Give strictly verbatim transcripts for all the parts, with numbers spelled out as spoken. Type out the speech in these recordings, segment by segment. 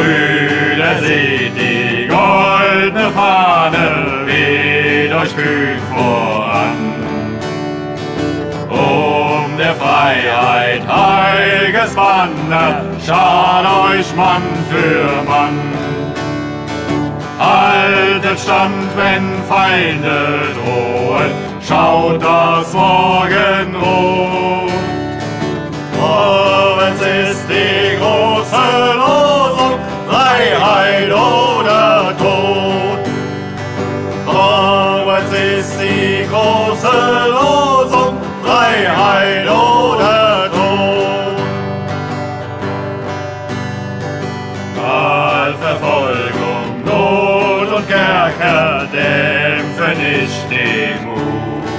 Brüder, seht die goldene Fahne, weht euch kühn voran. Um der Freiheit heiliges Banner, schart euch Mann für Mann. Haltet stand, wenn Feinde drohen, schaut das Morgenrot. Vorwärts ist die große Losung, Freiheit oder Tod. Vorwärts ist die große Losung, Freiheit oder Tod. All Verfolgung, Not und Kerker dämpfen nicht den Mut.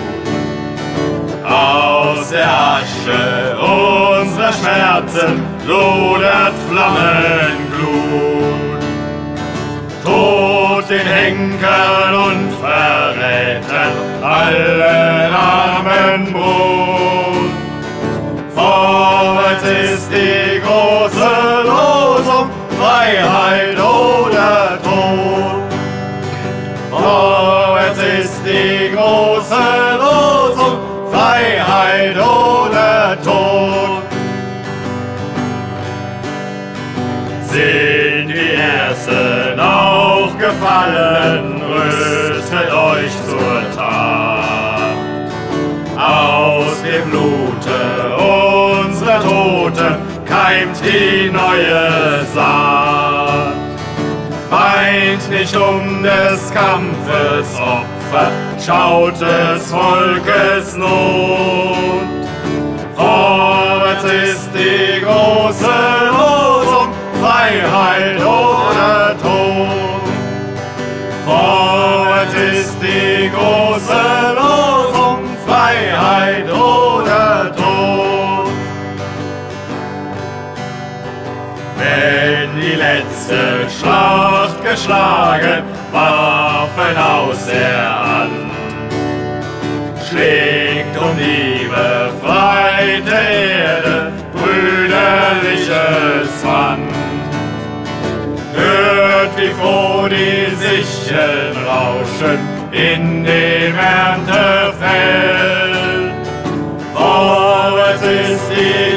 Aus der Asche unserer Schmerzen lodert Flammenglut. Tod den Henkern und Verrätern allen armen Brut. Vorwärts ist die große Losung, Freiheit oder Tod. Vorwärts ist die große Losung, Freiheit oder Tod. Sind die Ersten auch gefallen, rüstet euch zur Tat. Aus dem Blute unserer Toten keimt die neue Saat. Weint nicht um des Kampfes Opfer, schaut des Volkes Not. Vorwärts ist die große Losung, Freiheit oder Tod. Vorwärts ist die große Losung, Freiheit oder Tod. Wenn die letzte Schlacht geschlagen, Waffen aus der Hand, schlägt um die befreite Erde brüderliches Band. Hört, wie froh die Sicheln rauschen in dem Erntefeld. Vorwärts ist die